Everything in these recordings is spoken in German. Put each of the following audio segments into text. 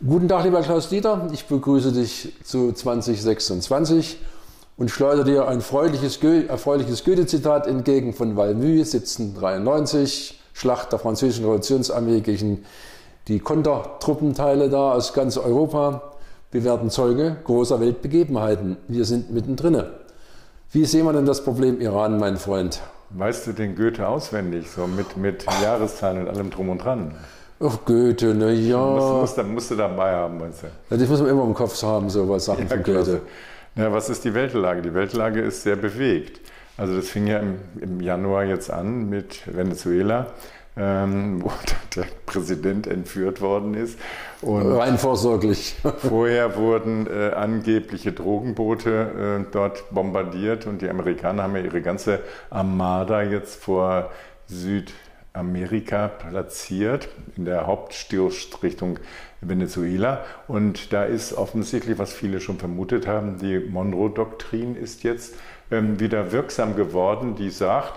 Guten Tag, lieber Klaus-Dieter. Ich begrüße dich zu 2026 und schleudere dir ein erfreuliches Goethe-Zitat entgegen von Valmy, 1793, Schlacht der französischen Revolutionsarmee gegen die Kontertruppenteile da aus ganz Europa. Wir werden Zeuge großer Weltbegebenheiten. Wir sind mittendrin. Wie sehen wir denn das Problem Iran, mein Freund? Weißt du den Goethe auswendig, so mit Jahreszahlen und allem drum und dran? Ach, Goethe, na ja. Musst du dabei haben, meinst du? Ja, das muss man immer im Kopf haben, so was Sachen von Goethe. Ja, was ist die Weltlage? Die Weltlage ist sehr bewegt. Also das fing ja im Januar jetzt an mit Venezuela, wo der Präsident entführt worden ist. Und rein vorsorglich. Vorher wurden angebliche Drogenboote dort bombardiert und die Amerikaner haben ja ihre ganze Armada jetzt vor Südamerika platziert, in der Hauptstoßrichtung Venezuela. Und da ist offensichtlich, was viele schon vermutet haben, die Monroe-Doktrin ist jetzt wieder wirksam geworden, die sagt,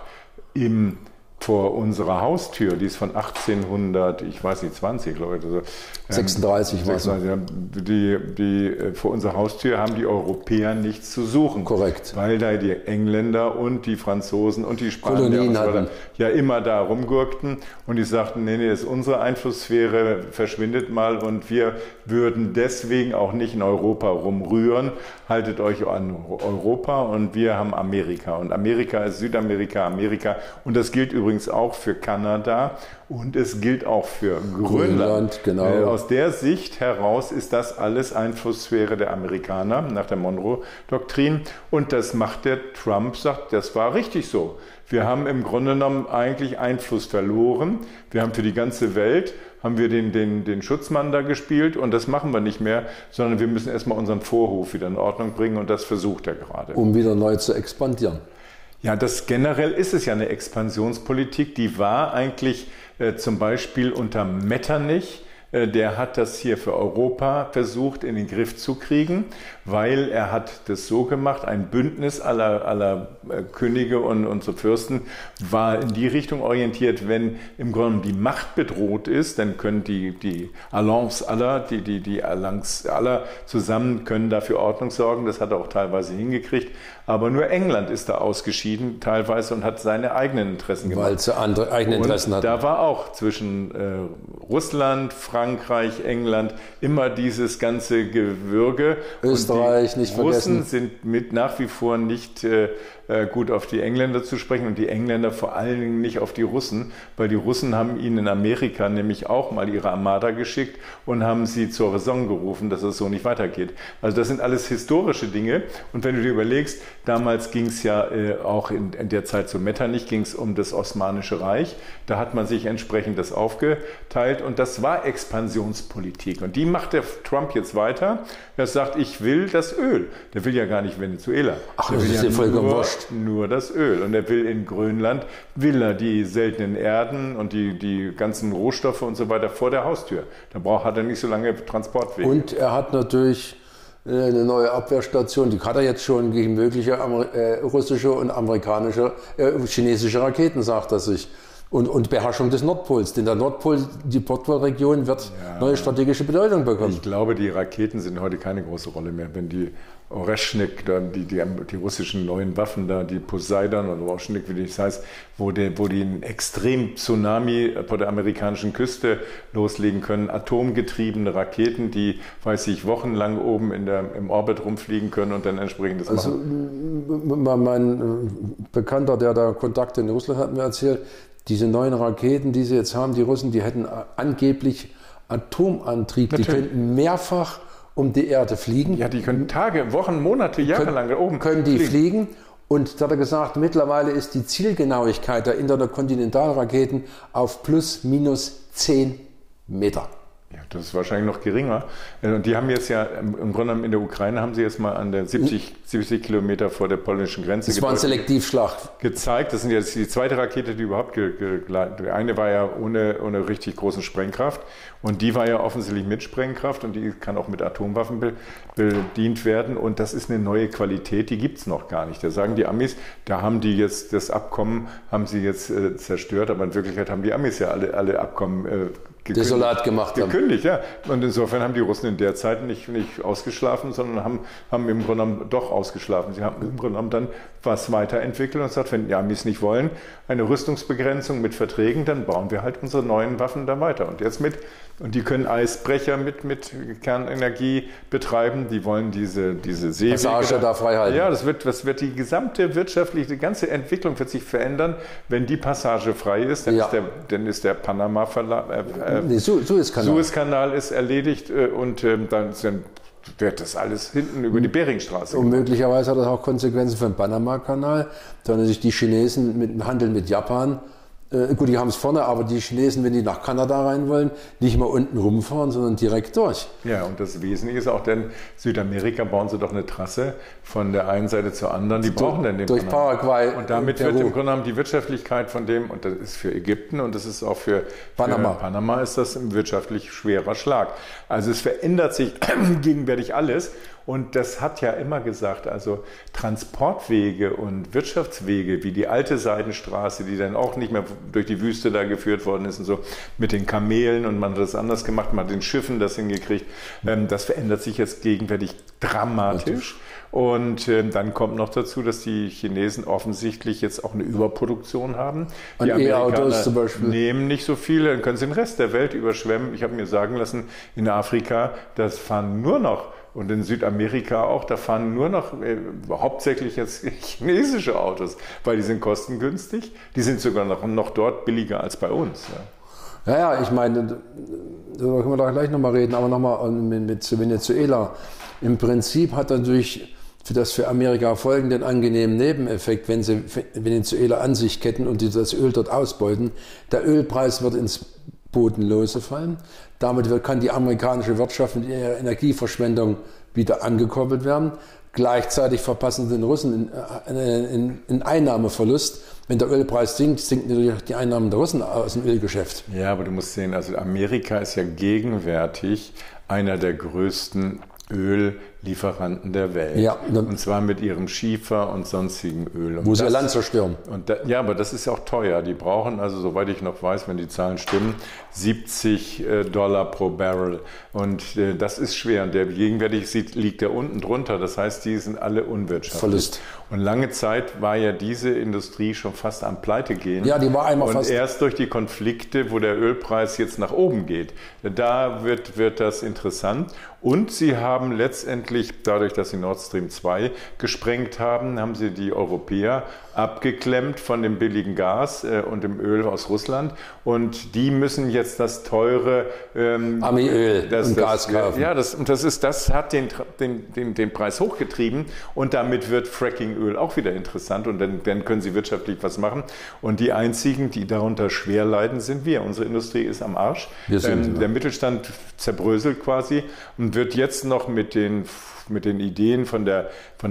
vor unserer Haustür, die ist von 1800, ich weiß nicht, 20 Leute. So, 36 war es. Vor unserer Haustür haben die Europäer nichts zu suchen. Korrekt. Weil da die Engländer und die Franzosen und die Spanier ja immer da rumgurkten und die sagten, nee, ist unsere Einflusssphäre, verschwindet mal und wir würden deswegen auch nicht in Europa rumrühren. Haltet euch an Europa und wir haben Amerika. Und Amerika ist Südamerika, Amerika. Und das gilt übrigens auch für Kanada und es gilt auch für Grönland. Genau. Aus der Sicht heraus ist das alles Einflusssphäre der Amerikaner nach der Monroe-Doktrin. Und das macht der Trump, sagt, das war richtig so. Wir haben im Grunde genommen eigentlich Einfluss verloren. Wir haben für die ganze Welt haben wir den Schutzmann da gespielt und das machen wir nicht mehr, sondern wir müssen erstmal unseren Vorhof wieder in Ordnung bringen und das versucht er gerade. Um wieder neu zu expandieren. Ja, generell ist es ja eine Expansionspolitik, die war eigentlich zum Beispiel unter Metternich. Der hat das hier für Europa versucht in den Griff zu kriegen, weil er hat das so gemacht, ein Bündnis aller Könige und so Fürsten war in die Richtung orientiert, wenn im Grunde die Macht bedroht ist, dann können die Allianz aller zusammen können dafür Ordnung sorgen. Das hat er auch teilweise hingekriegt. Aber nur England ist da ausgeschieden teilweise und hat seine eigenen Interessen gemacht. Weil sie andere eigene Interessen hatten. Da war auch zwischen Russland, Frankreich, England immer dieses ganze Gewürge. Österreich nicht vergessen. Russen sind nach wie vor nicht gut auf die Engländer zu sprechen und die Engländer vor allen Dingen nicht auf die Russen, weil die Russen haben ihnen in Amerika nämlich auch mal ihre Armada geschickt und haben sie zur Raison gerufen, dass es so nicht weitergeht. Also das sind alles historische Dinge und wenn du dir überlegst, damals ging es ja auch in der Zeit zu Metternich, ging es um das Osmanische Reich, da hat man sich entsprechend das aufgeteilt und das war Expansionspolitik und die macht der Trump jetzt weiter. Er sagt, ich will das Öl. Der will ja gar nicht Venezuela. Ach, das ist ja vollkommen wurscht. Nur das Öl. Und er will in Grönland, die seltenen Erden und die ganzen Rohstoffe und so weiter vor der Haustür. Da hat er nicht so lange Transportwege. Und er hat natürlich eine neue Abwehrstation, die hat er jetzt schon gegen mögliche russische und chinesische Raketen, sagt er sich. Und Beherrschung des Nordpols, denn die Nordpolregion wird neue strategische Bedeutung bekommen. Ich glaube, die Raketen sind heute keine große Rolle mehr. Wenn die Oreschnik, die russischen neuen Waffen da, die Poseidon oder Oreschnik, wie das heißt, wo die einen extremen Tsunami vor der amerikanischen Küste loslegen können, atomgetriebene Raketen, die, wochenlang oben im Orbit rumfliegen können und dann entsprechendes machen. Mein Bekannter, der da Kontakte in Russland hat, mir erzählt, diese neuen Raketen, die sie jetzt haben, die Russen, die hätten angeblich Atomantrieb. Natürlich. Die könnten mehrfach um die Erde fliegen. Ja, die können Tage, Wochen, Monate, Jahre lang da oben können die fliegen. Und da hat er gesagt, mittlerweile ist die Zielgenauigkeit der Interkontinentalraketen auf plus minus 10 Meter. Ja, das ist wahrscheinlich noch geringer. Und die haben jetzt ja, im Grunde genommen in der Ukraine haben sie jetzt mal an der 70 Kilometer vor der polnischen Grenze das war ein Selektivschlag. Gezeigt. Das sind jetzt die zweite Rakete, die überhaupt die eine war ja ohne richtig großen Sprengkraft und die war ja offensichtlich mit Sprengkraft und die kann auch mit Atomwaffen bedient werden und das ist eine neue Qualität, die gibt es noch gar nicht. Da sagen die Amis, da haben die jetzt das Abkommen, haben sie jetzt zerstört, aber in Wirklichkeit haben die Amis ja alle Abkommen desolat gemacht haben. Gekündigt, ja. Und insofern haben die Russen in der Zeit nicht ausgeschlafen, sondern haben im Grunde genommen doch ausgeschlafen. Sie haben im Grunde genommen dann was weiterentwickelt und gesagt, wenn die Amis nicht wollen, eine Rüstungsbegrenzung mit Verträgen, dann bauen wir halt unsere neuen Waffen da weiter. Und die können Eisbrecher mit Kernenergie betreiben, die wollen diese Seewege Passage da frei halten. Ja, das wird die gesamte die ganze Entwicklung wird sich verändern, wenn die Passage frei ist, dann ist der Suezkanal ist erledigt und dann wird das alles hinten über die Beringstraße. Und möglicherweise hat das auch Konsequenzen für den Panama-Kanal, da sich die Chinesen mit dem Handel mit Japan, gut, die haben es vorne, aber die Chinesen, wenn die nach Kanada rein wollen, nicht mal unten rumfahren, sondern direkt durch. Ja, und das Wesentliche ist auch, denn Südamerika bauen sie doch eine Trasse von der einen Seite zur anderen. Die brauchen dann den durch Paraguay. Und damit wird im Grunde genommen die Wirtschaftlichkeit von dem, und das ist für Ägypten und das ist auch für Panama ist das ein wirtschaftlich schwerer Schlag. Also es verändert sich gegenwärtig alles. Und das hat ja immer gesagt, also Transportwege und Wirtschaftswege wie die alte Seidenstraße, die dann auch nicht mehr durch die Wüste da geführt worden ist und so mit den Kamelen und man hat das anders gemacht, man hat den Schiffen das hingekriegt, das verändert sich jetzt gegenwärtig dramatisch. Und dann kommt noch dazu, dass die Chinesen offensichtlich jetzt auch eine Überproduktion haben. Die Amerikaner zum Beispiel nehmen nicht so viele, dann können sie den Rest der Welt überschwemmen. Ich habe mir sagen lassen, in Afrika, das fahren nur noch und in Südamerika auch, da fahren nur noch hauptsächlich jetzt chinesische Autos, weil die sind kostengünstig. Die sind sogar noch dort billiger als bei uns. Ja, ich meine, darüber können wir da gleich nochmal reden, aber nochmal mit Venezuela. Im Prinzip hat natürlich für Amerika folgenden angenehmen Nebeneffekt, wenn sie Venezuela an sich ketten und das Öl dort ausbeuten. Der Ölpreis wird ins Bodenlose fallen. Damit kann die amerikanische Wirtschaft mit ihrer Energieverschwendung wieder angekurbelt werden. Gleichzeitig verpassen den Russen einen Einnahmeverlust. Wenn der Ölpreis sinkt, sinken natürlich die Einnahmen der Russen aus dem Ölgeschäft. Ja, aber du musst sehen, also Amerika ist ja gegenwärtig einer der größten Öllieferanten der Welt. Ja, und zwar mit ihrem Schiefer und sonstigen Öl. Wo sie ihr Land zerstören. Ja, aber das ist auch teuer. Die brauchen, also soweit ich noch weiß, wenn die Zahlen stimmen, $70 pro Barrel. Und das ist schwer. Und der gegenwärtig liegt da unten drunter. Das heißt, die sind alle unwirtschaftlich. Verlust. Und lange Zeit war ja diese Industrie schon fast am Pleitegehen. Ja, die war einmal und fast. Und erst durch die Konflikte, wo der Ölpreis jetzt nach oben geht, da wird das interessant. Und sie haben letztendlich, dadurch, dass sie Nord Stream 2 gesprengt haben, haben sie die Europäer abgeklemmt von dem billigen Gas und dem Öl aus Russland. Und die müssen jetzt das teure Ami-Öl und Gas kaufen. Ja, das hat den Preis hochgetrieben. Und damit wird Frackingöl auch wieder interessant. Und dann können sie wirtschaftlich was machen. Und die einzigen, die darunter schwer leiden, sind wir. Unsere Industrie ist am Arsch. Der Mittelstand zerbröselt quasi und wird jetzt noch mit den Ideen von der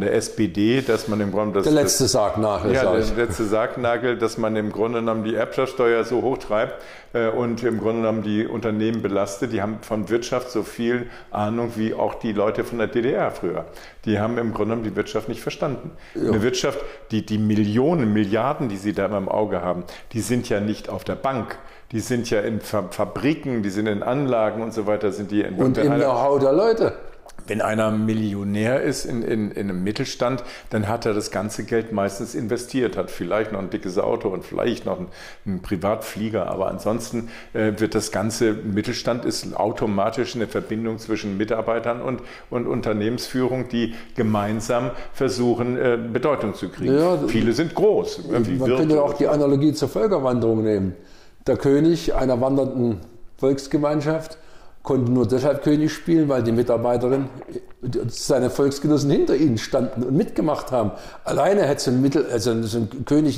SPD, dass man im Grunde der letzte Sargnagel, der letzte Sargnagel, dass man im Grunde genommen die Erbschaftssteuer so hochtreibt und im Grunde genommen die Unternehmen belastet. Die haben von Wirtschaft so viel Ahnung wie auch die Leute von der DDR früher. Die haben im Grunde genommen die Wirtschaft nicht verstanden. Ja. Eine Wirtschaft, die Millionen, Milliarden, die sie da immer im Auge haben, die sind ja nicht auf der Bank. Die sind ja in Fabriken, die sind in Anlagen und so weiter. Und im Know-how der Leute. Wenn einer Millionär ist in einem Mittelstand, dann hat er das ganze Geld meistens investiert, hat vielleicht noch ein dickes Auto und vielleicht noch einen Privatflieger, aber ansonsten wird das ganze Mittelstand ist automatisch eine Verbindung zwischen Mitarbeitern und Unternehmensführung, die gemeinsam versuchen, Bedeutung zu kriegen. Ja, viele sind groß. Man könnte auch die Analogie zur Völkerwanderung nehmen. Der König einer wandernden Volksgemeinschaft konnte nur deshalb König spielen, weil die Mitarbeiterinnen, seine Volksgenossen hinter ihnen standen und mitgemacht haben. Alleine hätte so ein König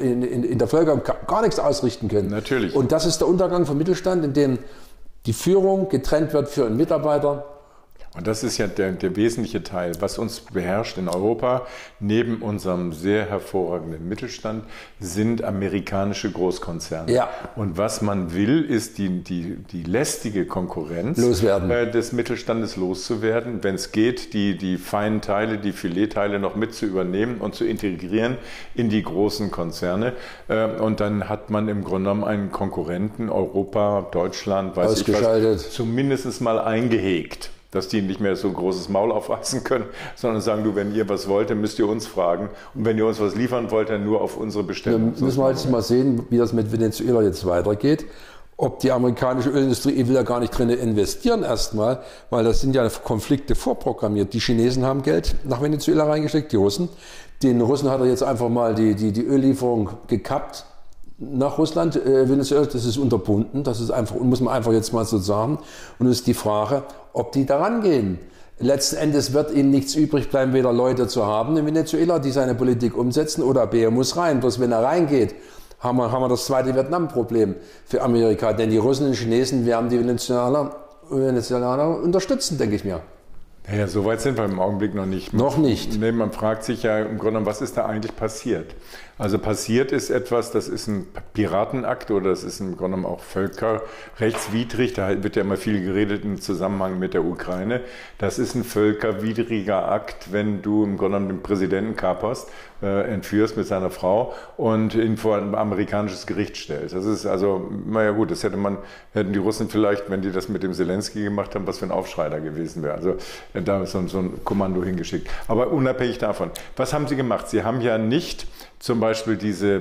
in der Völkerung gar nichts ausrichten können. Natürlich. Und das ist der Untergang vom Mittelstand, in dem die Führung getrennt wird für einen Mitarbeiter Und das ist ja der wesentliche Teil, was uns beherrscht in Europa. Neben unserem sehr hervorragenden Mittelstand sind amerikanische Großkonzerne. Ja. Und was man will, ist die lästige Konkurrenz des Mittelstandes loszuwerden. Wenn es geht, die feinen Teile, die Filetteile noch mit zu übernehmen und zu integrieren in die großen Konzerne. Und dann hat man im Grunde genommen einen Konkurrenten, Europa, Deutschland, weiß ich was, zumindest mal eingehegt. Dass die nicht mehr so ein großes Maul aufreißen können, sondern sagen, du, wenn ihr was wollt, dann müsst ihr uns fragen. Und wenn ihr uns was liefern wollt, dann nur auf unsere Bestellung. Wir müssen jetzt mal sehen, wie das mit Venezuela jetzt weitergeht. Ob die amerikanische Ölindustrie will ja gar nicht drin investieren erstmal, weil das sind ja Konflikte vorprogrammiert. Die Chinesen haben Geld nach Venezuela reingesteckt, die Russen. Den Russen hat er jetzt einfach mal die Öllieferung gekappt nach Russland. Venezuela, das ist unterbunden, das ist einfach, muss man einfach jetzt mal so sagen. Und es ist die Frage, ob die da rangehen. Letzten Endes wird ihnen nichts übrig bleiben, weder Leute zu haben in Venezuela, die seine Politik umsetzen, oder B, er muss rein. Bloß wenn er reingeht, haben wir das zweite Vietnam-Problem für Amerika. Denn die Russen und die Chinesen werden die Venezuelaner unterstützen, denke ich mir. Naja, so weit sind wir im Augenblick noch nicht. Noch nicht. Nee, man fragt sich ja im Grunde, was ist da eigentlich passiert? Also passiert ist etwas, das ist ein Piratenakt oder das ist im Grunde auch völkerrechtswidrig. Da wird ja immer viel geredet im Zusammenhang mit der Ukraine. Das ist ein völkerwidriger Akt, wenn du im Grunde den Präsidenten kaperst, entführst mit seiner Frau und ihn vor ein amerikanisches Gericht stellst. Das ist also, naja gut, das hätten die Russen vielleicht, wenn die das mit dem Zelensky gemacht haben, was für ein Aufschrei da gewesen wäre. Also da ist so ein Kommando hingeschickt. Aber unabhängig davon, was haben sie gemacht? Sie haben ja nicht zum Beispiel diese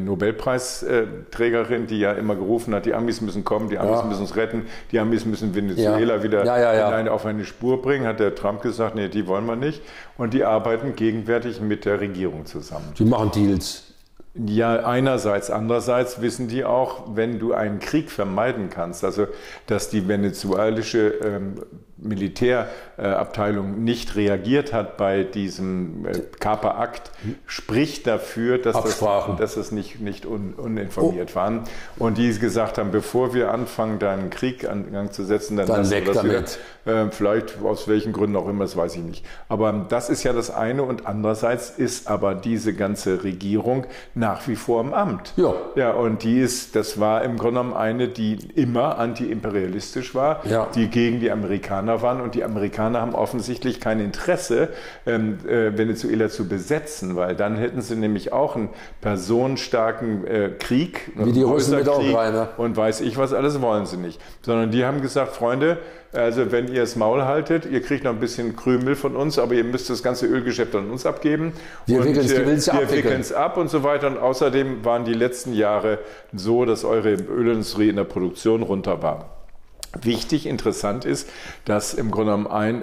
Nobelpreisträgerin, die ja immer gerufen hat, die Amis müssen kommen, die Amis müssen uns retten, die Amis müssen Venezuela wieder auf eine Spur bringen, hat der Trump gesagt, nee, die wollen wir nicht. Und die arbeiten gegenwärtig mit der Regierung zusammen. Die machen Deals. Ja, einerseits. Andererseits wissen die auch, wenn du einen Krieg vermeiden kannst, also dass die venezuelische Militärabteilung nicht reagiert hat bei diesem Kaperakt, spricht dafür, dass es nicht uninformiert waren. Und die gesagt haben, bevor wir anfangen, da einen Krieg an Gang zu setzen, dann weg damit. Vielleicht aus welchen Gründen auch immer, das weiß ich nicht. Aber das ist ja das eine. Und andererseits ist aber diese ganze Regierung nach wie vor im Amt. Ja. Ja, und das war im Grunde genommen eine, die immer antiimperialistisch war, die gegen die Amerikaner waren. Und die Amerikaner haben offensichtlich kein Interesse, Venezuela zu besetzen, weil dann hätten sie nämlich auch einen personenstarken Krieg. Wie die Russen mit der Ukraine. Und weiß ich was, alles wollen sie nicht. Sondern die haben gesagt, Freunde, also wenn ihr das Maul haltet, ihr kriegt noch ein bisschen Krümel von uns, aber ihr müsst das ganze Ölgeschäft an uns abgeben. Wir wickeln es ab und so weiter. Und außerdem waren die letzten Jahre so, dass eure Ölindustrie in der Produktion runter war. Wichtig, interessant ist, dass im Grunde genommen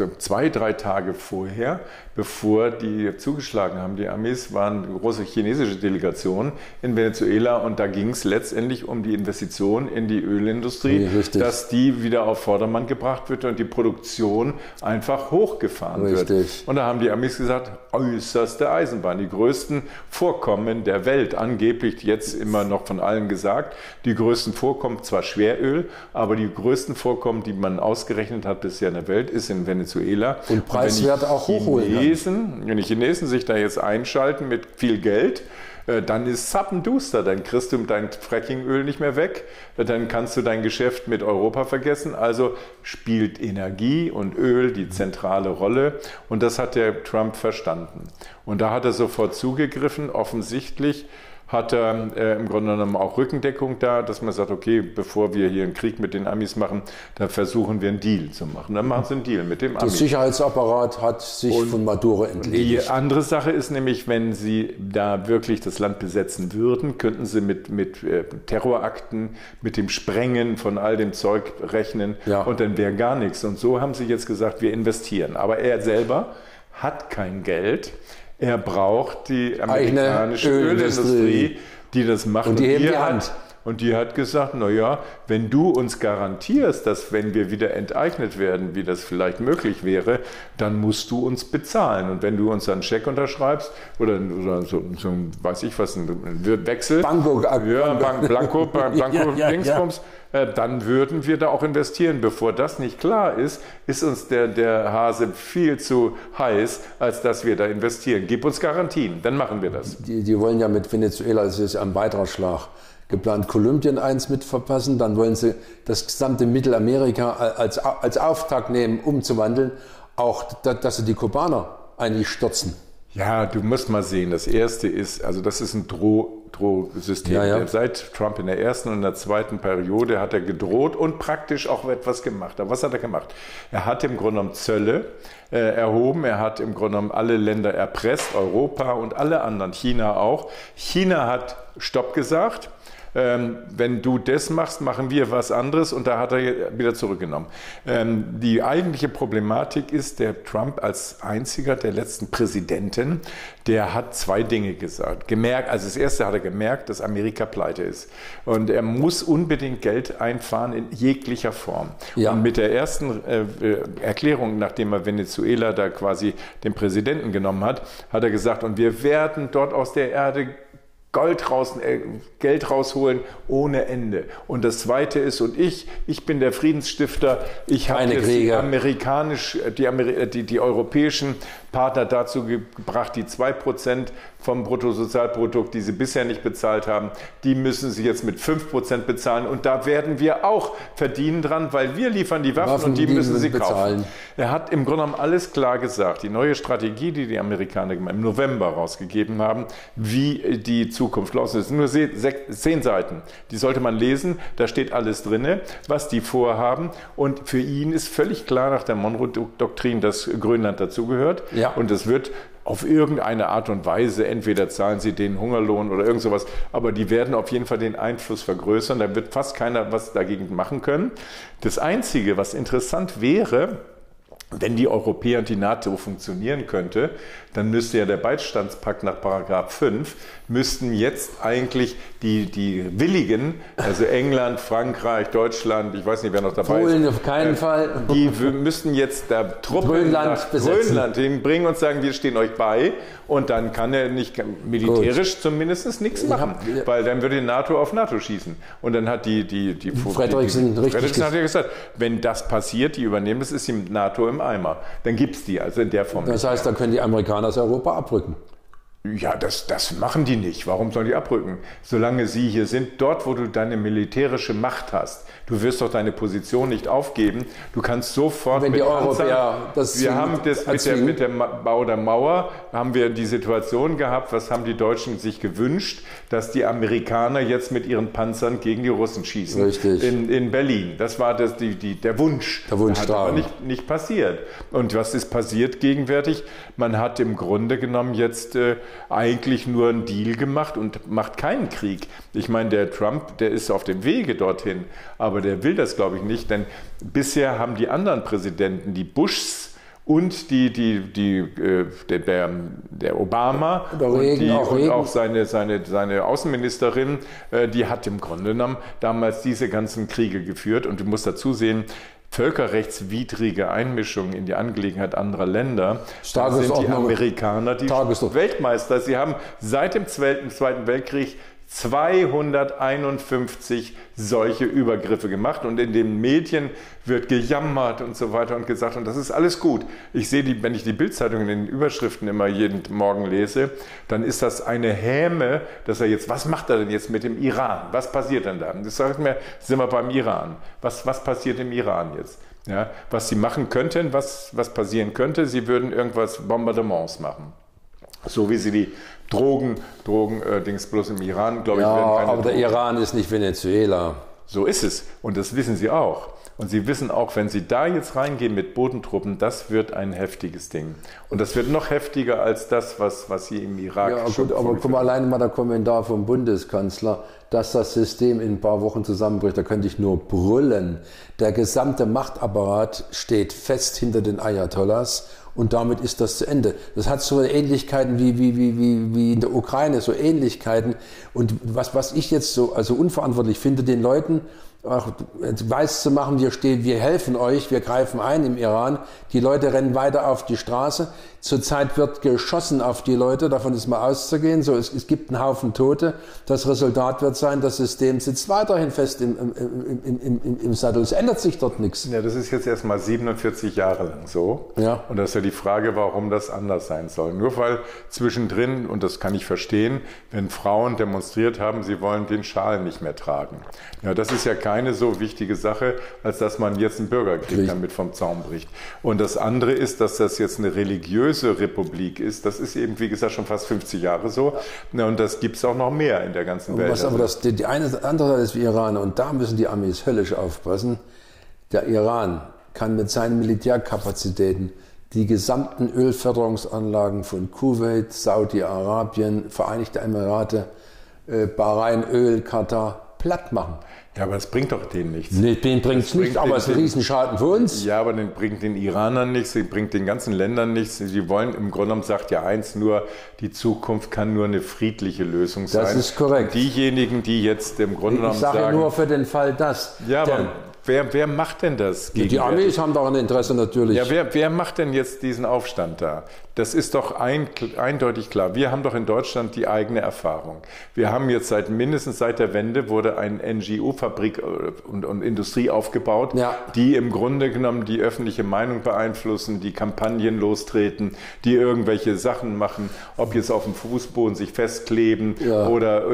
2-3 Tage vorher, bevor die zugeschlagen haben, die Amis, waren große chinesische Delegationen in Venezuela und da ging es letztendlich um die Investition in die Ölindustrie, dass die wieder auf Vordermann gebracht wird und die Produktion einfach hochgefahren wird. Und da haben die Amis gesagt, äußerste Eisenbahn, die größten Vorkommen der Welt, angeblich jetzt immer noch von allen gesagt, die größten Vorkommen, zwar Schweröl, aber die größten Vorkommen, die man ausgerechnet hat bisher in der Welt, ist in Venezuela. Und preiswert auch hochholen. Wenn die Chinesen sich da jetzt einschalten mit viel Geld, dann ist zappenduster, dann kriegst du dein Frackingöl nicht mehr weg, dann kannst du dein Geschäft mit Europa vergessen. Also spielt Energie und Öl die zentrale Rolle und das hat der Trump verstanden. Und da hat er sofort zugegriffen, offensichtlich hat er im Grunde genommen auch Rückendeckung da, dass man sagt, okay, bevor wir hier einen Krieg mit den Amis machen, da versuchen wir einen Deal zu machen. Dann machen sie einen Deal mit dem Amis. Der Sicherheitsapparat hat sich von Maduro entledigt. Die andere Sache ist nämlich, wenn sie da wirklich das Land besetzen würden, könnten sie mit Terrorakten, mit dem Sprengen von all dem Zeug rechnen und dann wäre gar nichts. Und so haben sie jetzt gesagt, wir investieren. Aber er selber hat kein Geld. Er braucht die amerikanische Ölindustrie, die das macht. Und die heben die Hand. Und die hat gesagt, naja, wenn du uns garantierst, dass wenn wir wieder enteignet werden, wie das vielleicht möglich wäre, dann musst du uns bezahlen. Und wenn du uns einen Scheck unterschreibst oder so weiß ich was, ein Wechsel, Blanko-Dingsbums, dann würden wir da auch investieren. Bevor das nicht klar ist, ist uns der Hase viel zu heiß, als dass wir da investieren. Gib uns Garantien, dann machen wir das. Die wollen ja mit Venezuela, das ist ja ein weiterer Schlag, geplant Kolumbien eins mit verpassen, dann wollen sie das gesamte Mittelamerika als Auftakt nehmen, umzuwandeln, auch, dass sie die Kubaner eigentlich stürzen. Ja, du musst mal sehen, das erste ist, also das ist ein Drohsystem. Ja. Seit Trump in der ersten und der zweiten Periode hat er gedroht und praktisch auch etwas gemacht. Aber was hat er gemacht? Er hat im Grunde genommen Zölle erhoben, er hat im Grunde genommen alle Länder erpresst, Europa und alle anderen, China auch. China hat Stopp gesagt. Wenn du das machst, machen wir was anderes, und da hat er wieder zurückgenommen. Die eigentliche Problematik ist, der Trump als einziger der letzten Präsidenten, der hat zwei Dinge gemerkt. Also das erste hat er gemerkt, dass Amerika pleite ist. Und er muss unbedingt Geld einfahren in jeglicher Form. Ja. Und mit der ersten Erklärung, nachdem er Venezuela da quasi den Präsidenten genommen hat, hat er gesagt, und wir werden dort aus der Erde Geld rausholen ohne Ende. Und das Zweite ist, und ich bin der Friedensstifter, ich habe jetzt die europäischen Partner dazu gebracht, die 2% vom Bruttosozialprodukt, die sie bisher nicht bezahlt haben, die müssen sie jetzt mit 5% bezahlen. Und da werden wir auch verdienen dran, weil wir liefern die Waffen und die müssen sie kaufen. Er hat im Grunde genommen alles klar gesagt. Die neue Strategie, die die Amerikaner im November rausgegeben haben, wie die Zukunft los ist. Nur 10 Seiten. Die sollte man lesen. Da steht alles drin, was die vorhaben. Und für ihn ist völlig klar nach der Monroe-Doktrin, dass Grönland dazugehört. Ja. Und es wird auf irgendeine Art und Weise, entweder zahlen sie den Hungerlohn oder irgend sowas, aber die werden auf jeden Fall den Einfluss vergrößern. Da wird fast keiner was dagegen machen können. Das Einzige, was interessant wäre, wenn die Europäer und die NATO funktionieren könnte, dann müsste ja der Beistandspakt nach Paragraph 5, müssten jetzt eigentlich die Willigen, also England, Frankreich, Deutschland, ich weiß nicht, wer noch dabei ist. Polen auf keinen Fall. Die müssten jetzt da Truppen nach Grönland hinbringen und sagen, wir stehen euch bei. Und dann kann er nicht militärisch zumindest nichts machen, weil dann würde die NATO auf NATO schießen. Und dann hat Fredriksen hat ja gesagt, wenn das passiert, die übernehmen, das ist die NATO im Eimer. Dann gibt es die, also in der Form. Das heißt, dann können die Amerikaner aus Europa abrücken. Ja, das machen die nicht. Warum sollen die abrücken? Solange sie hier sind, dort, wo du deine militärische Macht hast. Du wirst doch deine Position nicht aufgeben. Du kannst sofort wenn die Europäer das wir haben das mit dem Bau der Mauer, haben wir die Situation gehabt, was haben die Deutschen sich gewünscht, dass die Amerikaner jetzt mit ihren Panzern gegen die Russen schießen. Richtig. In Berlin. Das war der Wunsch. Der Wunsch hat aber nicht passiert. Und was ist passiert gegenwärtig? Man hat im Grunde genommen jetzt eigentlich nur einen Deal gemacht und macht keinen Krieg. Ich meine, der Trump, der ist auf dem Wege dorthin, aber der will das, glaube ich, nicht, denn bisher haben die anderen Präsidenten, die Bushs und der Obama und auch seine Außenministerin, die hat im Grunde genommen damals diese ganzen Kriege geführt. Und du musst dazu sehen, völkerrechtswidrige Einmischung in die Angelegenheit anderer Länder, da sind die Amerikaner die Weltmeister. Sie haben seit dem Zweiten Weltkrieg 251 solche Übergriffe gemacht, und in den Medien wird gejammert und so weiter und gesagt, und das ist alles gut. Ich sehe wenn ich die Bildzeitung in den Überschriften immer jeden Morgen lese, dann ist das eine Häme, dass was macht er denn jetzt mit dem Iran? Was passiert denn da? Das sagt mir, sind wir beim Iran. Was passiert im Iran jetzt? Ja, was sie machen könnten, was passieren könnte, sie würden irgendwas Bombardements machen. So wie sie die Drogen-Dings bloß im Iran, glaube ich, werden keine aber der Iran ist nicht Venezuela. So ist es. Und das wissen sie auch. Und sie wissen auch, wenn sie da jetzt reingehen mit Bodentruppen, das wird ein heftiges Ding. Und das wird noch heftiger als das, was sie im Irak schon gut, aber guck mal, alleine mal der Kommentar vom Bundeskanzler, dass das System in ein paar Wochen zusammenbricht, da könnte ich nur brüllen. Der gesamte Machtapparat steht fest hinter den Ayatollahs und damit ist das zu Ende. Das hat so Ähnlichkeiten wie in der Ukraine, so Ähnlichkeiten. Und was ich jetzt so also unverantwortlich finde, den Leuten auch weiß zu machen, wir helfen euch, wir greifen ein im Iran. Die Leute rennen weiter auf die Straße. Zurzeit wird geschossen auf die Leute, davon ist mal auszugehen. So, es gibt einen Haufen Tote. Das Resultat wird sein, das System sitzt weiterhin fest im Sattel. Es ändert sich dort nichts. Ja, das ist jetzt erstmal 47 Jahre lang so. Ja. Und das ist ja die Frage, warum das anders sein soll. Nur weil zwischendrin, und das kann ich verstehen, wenn Frauen demonstriert haben, sie wollen den Schal nicht mehr tragen. Ja, das ist ja keine so wichtige Sache, als dass man jetzt einen Bürgerkrieg damit vom Zaun bricht. Und das andere ist, dass das jetzt eine religiöse Republik ist. Das ist eben, wie gesagt, schon fast 50 Jahre so. Ja, und das gibt es auch noch mehr in der ganzen Welt. Was aber die andere Seite ist wie Iran, und da müssen die Amis höllisch aufpassen. Der Iran kann mit seinen Militärkapazitäten die gesamten Ölförderungsanlagen von Kuwait, Saudi-Arabien, Vereinigte Emirate, Bahrain, Öl, Katar platt machen. Ja, aber das bringt doch denen nichts. Nee, den bringt es nicht, aber es ist ein Riesenschaden für uns. Ja, aber den bringt den Iranern nichts, den bringt den ganzen Ländern nichts. Sie wollen, im Grunde genommen sagt ja eins nur, die Zukunft kann nur eine friedliche Lösung sein. Das ist korrekt. Und diejenigen, die jetzt im Grunde genommen sagen... Ich sage nur für den Fall, dass... Ja, aber wer macht denn das? Die Amis haben doch ein Interesse natürlich. Ja, wer macht denn jetzt diesen Aufstand da? Das ist doch eindeutig klar. Wir haben doch in Deutschland die eigene Erfahrung. Wir haben jetzt mindestens seit der Wende wurde eine NGO-Fabrik und Industrie aufgebaut, die im Grunde genommen die öffentliche Meinung beeinflussen, die Kampagnen lostreten, die irgendwelche Sachen machen, ob jetzt auf dem Fußboden sich festkleben oder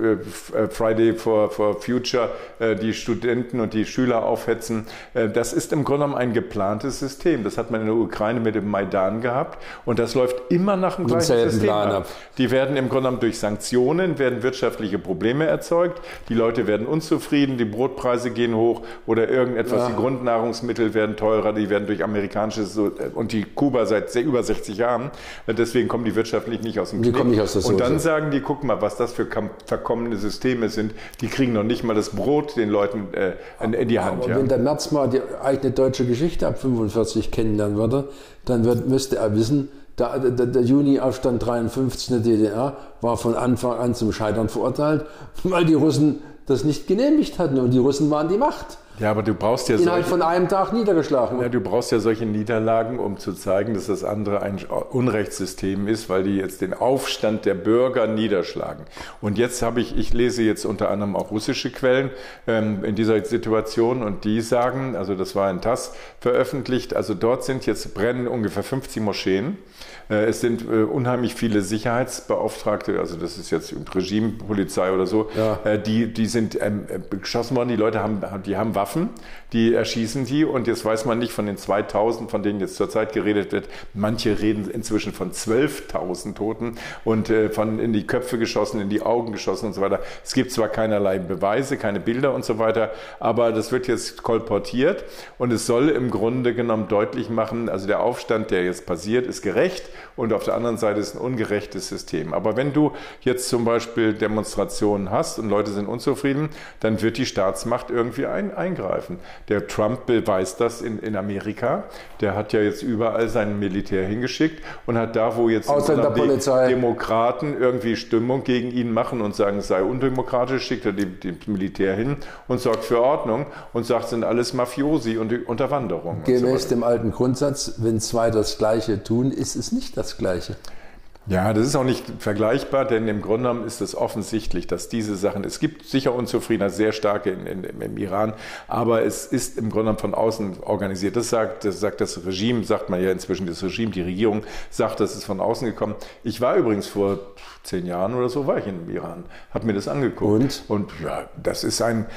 Friday for Future die Studenten und die Schüler aufhetzen. Das ist im Grunde genommen ein geplantes System. Das hat man in der Ukraine mit dem Maidan gehabt. Und das läuft immer nach dem gleichen System ab. Die werden im Grunde genommen durch Sanktionen, werden wirtschaftliche Probleme erzeugt. Die Leute werden unzufrieden, die Brotpreise gehen hoch oder irgendetwas, die Grundnahrungsmittel werden teurer, die werden durch amerikanische und die Kuba seit über 60 Jahren. Deswegen kommen die wirtschaftlich nicht aus dem Knick. Und dann sagen die, guck mal, was das für verkommene Systeme sind. Die kriegen noch nicht mal das Brot den Leuten in die Hand. Aber wenn der Merz mal die eigene deutsche Geschichte ab 45 kennenlernen würde, dann müsste er wissen, der Juni-Aufstand 53 in der DDR war von Anfang an zum Scheitern verurteilt, weil die Russen das nicht genehmigt hatten und die Russen waren die Macht. Ja, aber du brauchst ja innerhalb von einem Tag niedergeschlagen. Ja, du brauchst ja solche Niederlagen, um zu zeigen, dass das andere ein Unrechtssystem ist, weil die jetzt den Aufstand der Bürger niederschlagen. Und jetzt ich lese jetzt unter anderem auch russische Quellen in dieser Situation und die sagen, also das war in TASS veröffentlicht, also dort brennen ungefähr 50 Moscheen. Es sind unheimlich viele Sicherheitsbeauftragte, also das ist jetzt Regimepolizei oder so, die sind geschossen worden, die Leute haben Waffen, die erschießen die und jetzt weiß man nicht von den 2000, von denen jetzt zurzeit geredet wird, manche reden inzwischen von 12.000 Toten und in die Köpfe geschossen, in die Augen geschossen und so weiter. Es gibt zwar keinerlei Beweise, keine Bilder und so weiter, aber das wird jetzt kolportiert und es soll im Grunde genommen deutlich machen, also der Aufstand, der jetzt passiert, ist gerecht und auf der anderen Seite ist ein ungerechtes System. Aber wenn du jetzt zum Beispiel Demonstrationen hast und Leute sind unzufrieden, dann wird die Staatsmacht irgendwie eingreifen. Der Trump beweist das in Amerika. Der hat ja jetzt überall sein Militär hingeschickt und hat da, wo jetzt die Demokraten irgendwie Stimmung gegen ihn machen und sagen, es sei undemokratisch, schickt er das Militär hin und sorgt für Ordnung und sagt, es sind alles Mafiosi und Unterwanderung. Gemäß dem alten Grundsatz, wenn zwei das Gleiche tun, ist es nicht das Gleiche. Ja, das ist auch nicht vergleichbar, denn im Grunde genommen ist es offensichtlich, dass diese Sachen, es gibt sicher Unzufriedenheit, sehr starke im Iran, aber es ist im Grunde genommen von außen organisiert. Das sagt das Regime, sagt man ja inzwischen, das Regime, die Regierung sagt, das ist von außen gekommen. Ich war übrigens vor 10 Jahren oder so, war ich im Iran, habe mir das angeguckt. Und ja, das ist ein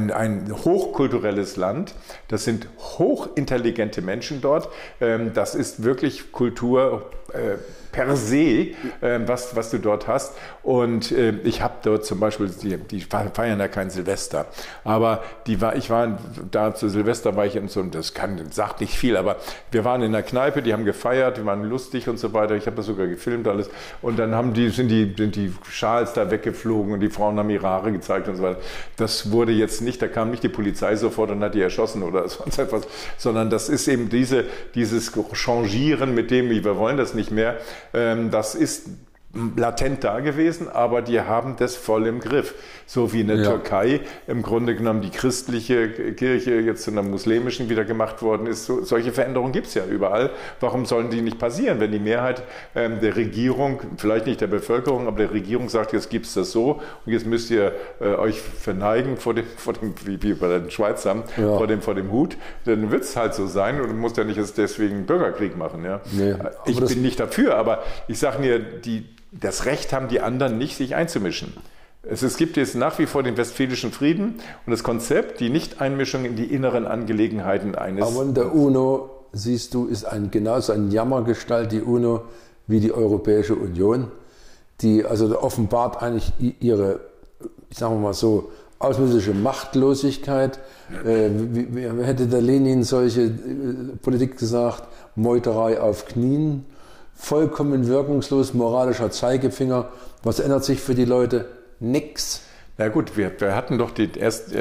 hochkulturelles Land, das sind hochintelligente Menschen dort, das ist wirklich Kultur per se, was du dort hast. Und ich habe dort zum Beispiel, die feiern ja kein Silvester, aber ich war da zu Silvester, war ich in so einem, sagt nicht viel, aber wir waren in der Kneipe, die haben gefeiert, die waren lustig und so weiter. Ich habe das sogar gefilmt alles. Und dann sind die Schals da weggeflogen und die Frauen haben ihre Haare gezeigt und so weiter. Das wurde jetzt nicht, da kam nicht die Polizei sofort und hat die erschossen oder sonst etwas, sondern das ist eben dieses Changieren mit dem, wir wollen das nicht mehr, das ist latent da gewesen, aber die haben das voll im Griff. So wie in der Türkei im Grunde genommen die christliche Kirche jetzt zu einer muslimischen wieder gemacht worden ist. Solche Veränderungen gibt es ja überall. Warum sollen die nicht passieren, wenn die Mehrheit der Regierung, vielleicht nicht der Bevölkerung, aber der Regierung sagt, jetzt gibt es das so und jetzt müsst ihr euch verneigen vor dem wie bei den Schweizern, vor dem Hut, dann wird es halt so sein und du musst ja nicht jetzt deswegen einen Bürgerkrieg machen. Ja? Nee, ich bin nicht dafür, aber ich sage mir, das Recht haben die anderen nicht, sich einzumischen. Es gibt jetzt nach wie vor den Westfälischen Frieden und das Konzept, die Nichteinmischung in die inneren Angelegenheiten eines... Aber in der UNO, siehst du, ist genauso ein Jammergestalt, die UNO, wie die Europäische Union, die also offenbart eigentlich ihre, sagen wir mal so, außenpolitische Machtlosigkeit. Wie hätte der Lenin solche Politik gesagt? Meuterei auf Knien. Vollkommen wirkungslos, moralischer Zeigefinger. Was ändert sich für die Leute? Nix. Na gut, wir hatten doch den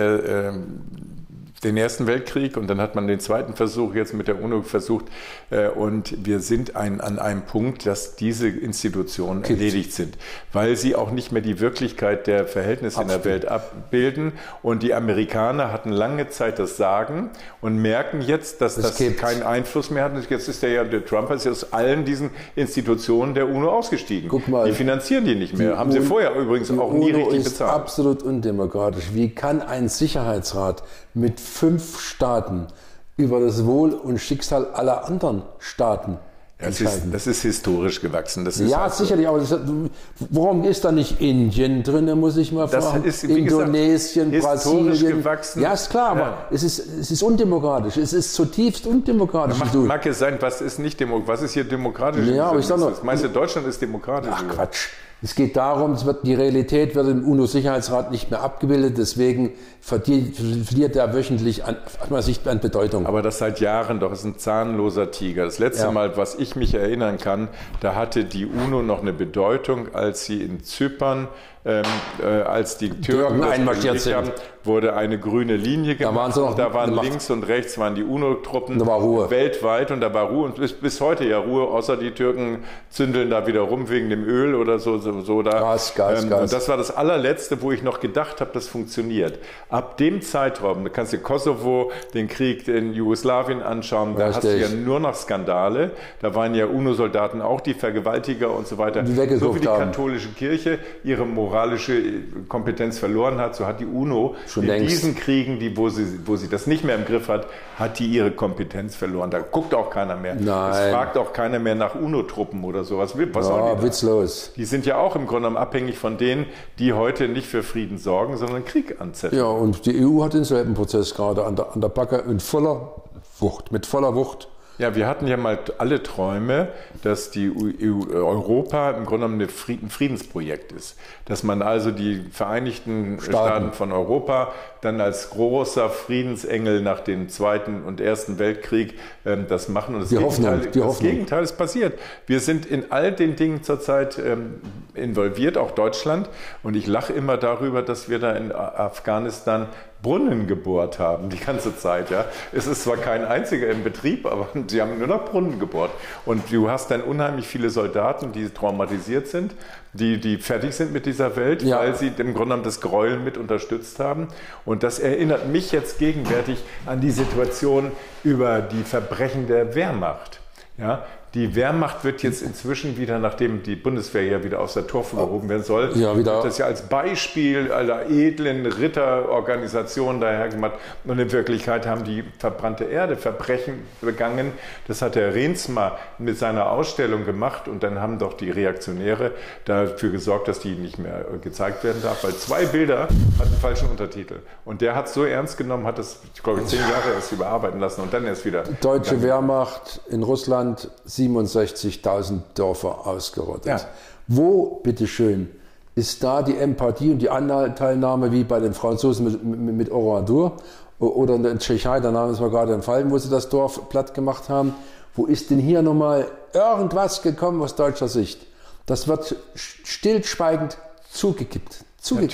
Ersten Weltkrieg und dann hat man den zweiten Versuch jetzt mit der UNO versucht und wir sind an einem Punkt, dass diese Institutionen erledigt sind, weil sie auch nicht mehr die Wirklichkeit der Verhältnisse in der Welt abbilden und die Amerikaner hatten lange Zeit das Sagen und merken jetzt, dass das keinen Einfluss mehr hat. Jetzt ist der Trump ist aus allen diesen Institutionen der UNO ausgestiegen. Guck mal, die finanzieren die nicht mehr, haben sie vorher übrigens auch nie richtig bezahlt. Die UNO ist absolut undemokratisch. Wie kann ein Sicherheitsrat mit 5 Staaten über das Wohl und Schicksal aller anderen Staaten entscheiden? Das ist historisch gewachsen. Das ist halt sicherlich, aber warum ist da nicht Indien drin, muss ich mal fragen? Das ist, Indonesien, gesagt, historisch Brasilien. Gewachsen. Ja, ist klar, aber es ist undemokratisch. Es ist zutiefst undemokratisch. Mag es sein, was ist nicht demokratisch? Was ist hier demokratisch? Ja, aber ich sag noch, meinst du, Deutschland ist demokratisch? Ach Quatsch. Es geht darum, die Realität wird im UNO-Sicherheitsrat nicht mehr abgebildet, deswegen verliert er wöchentlich an Bedeutung. Aber das seit Jahren doch, ist ein zahnloser Tiger. Das letzte Mal, was ich mich erinnern kann, da hatte die UNO noch eine Bedeutung, als sie in Zypern, als die Türken einmarschiert sind, wurde eine grüne Linie gemacht. Da waren links und rechts die UNO-Truppen weltweit und da war Ruhe und bis heute ja Ruhe, außer die Türken zündeln da wieder rum wegen dem Öl oder so da. Gas. Und das war das allerletzte, wo ich noch gedacht habe, das funktioniert. Ab dem Zeitraum, du kannst dir Kosovo, den Krieg in Jugoslawien anschauen, da hast du ja nur noch Skandale. Da waren ja UNO-Soldaten auch die Vergewaltiger und so weiter. So wie die katholische Kirche ihre moralische Kompetenz verloren hat, so hat die UNO schon in diesen Kriegen, wo sie das nicht mehr im Griff hat die ihre Kompetenz verloren. Da guckt auch keiner mehr. Nein. Es fragt auch keiner mehr nach UNO-Truppen oder sowas. Was sollen die witzlos. Die sind ja auch im Grunde genommen abhängig von denen, die heute nicht für Frieden sorgen, sondern Krieg anzetteln. Ja, und die EU hat denselben Prozess gerade an der Backe mit voller Wucht. Ja, wir hatten ja mal alle Träume, dass die Europa im Grunde genommen ein Friedensprojekt ist. Dass man also die Vereinigten Staaten von Europa dann als großer Friedensengel nach dem Zweiten und Ersten Weltkrieg das machen. Und das Gegenteil ist passiert. Wir sind in all den Dingen zurzeit involviert, auch Deutschland. Und ich lache immer darüber, dass wir da in Afghanistan Brunnen gebohrt haben, die ganze Zeit. Ja. Es ist zwar kein einziger im Betrieb, aber sie haben nur noch Brunnen gebohrt. Und du hast dann unheimlich viele Soldaten, die traumatisiert sind, die fertig sind mit dieser Welt, weil sie im Grunde genommen das Gräuel mit unterstützt haben. Und das erinnert mich jetzt gegenwärtig an die Situation über die Verbrechen der Wehrmacht. Ja, die Wehrmacht wird jetzt inzwischen wieder, nachdem die Bundeswehr ja wieder aus der Taufe gehoben werden soll, wird das ja als Beispiel aller edlen Ritterorganisationen daher gemacht. Und in Wirklichkeit haben die verbrannte Erde Verbrechen begangen. Das hat der Reensma mit seiner Ausstellung gemacht und dann haben doch die Reaktionäre dafür gesorgt, dass die nicht mehr gezeigt werden darf, weil 2 Bilder hatten falschen Untertitel. Und der hat es so ernst genommen, hat das, ich glaube, 10 Jahre erst überarbeiten lassen und dann erst wieder. Deutsche Wehrmacht in Russland, 7 67.000 Dörfer ausgerottet. Ja. Wo, bitteschön, ist da die Empathie und die Anteilnahme wie bei den Franzosen mit Oradour oder in der Tschechei, der Name ist mir gerade entfallen, wo sie das Dorf platt gemacht haben. Wo ist denn hier nochmal irgendwas gekommen aus deutscher Sicht? Das wird stillschweigend zugekippt.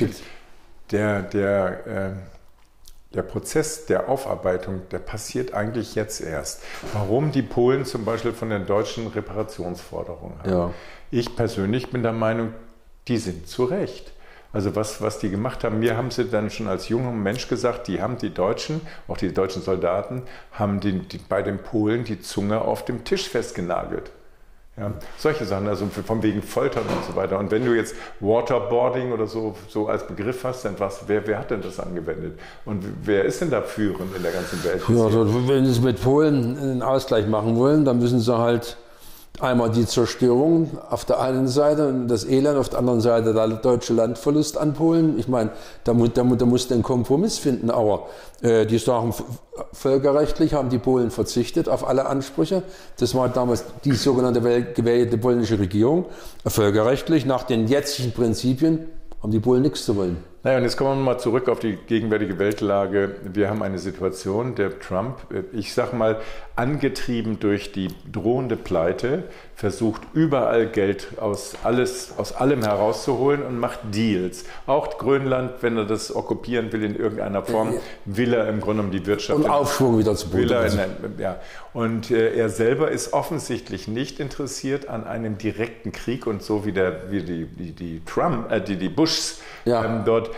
Der Prozess der Aufarbeitung, der passiert eigentlich jetzt erst. Warum die Polen zum Beispiel von den deutschen Reparationsforderungen haben. Ja. Ich persönlich bin der Meinung, die sind zu Recht. Also was die gemacht haben, mir haben sie dann schon als junger Mensch gesagt, die haben die Deutschen, auch die deutschen Soldaten, haben bei den Polen die Zunge auf dem Tisch festgenagelt. Ja, solche Sachen, also von wegen Foltern und so weiter. Und wenn du jetzt Waterboarding oder so als Begriff hast, dann wer hat denn das angewendet? Und wer ist denn da führend in der ganzen Welt? Ja, also wenn sie es mit Polen einen Ausgleich machen wollen, dann müssen sie halt einmal die Zerstörung auf der einen Seite und das Elend auf der anderen Seite, der deutsche Landverlust an Polen. Ich meine, da musst du einen Kompromiss finden, aber die sagen, völkerrechtlich haben die Polen verzichtet auf alle Ansprüche. Das war damals die sogenannte gewählte polnische Regierung. Völkerrechtlich, nach den jetzigen Prinzipien, haben die Polen nichts zu wollen. Naja, und jetzt kommen wir mal zurück auf die gegenwärtige Weltlage. Wir haben eine Situation, der Trump, ich sag mal, angetrieben durch die drohende Pleite, versucht überall Geld aus allem herauszuholen und macht Deals. Auch Grönland, wenn er das okkupieren will in irgendeiner Form, will er im Grunde genommen die Wirtschaft... Und Aufschwung wieder zu Boden. Ja. Und er selber ist offensichtlich nicht interessiert an einem direkten Krieg und so wie die Bushs dort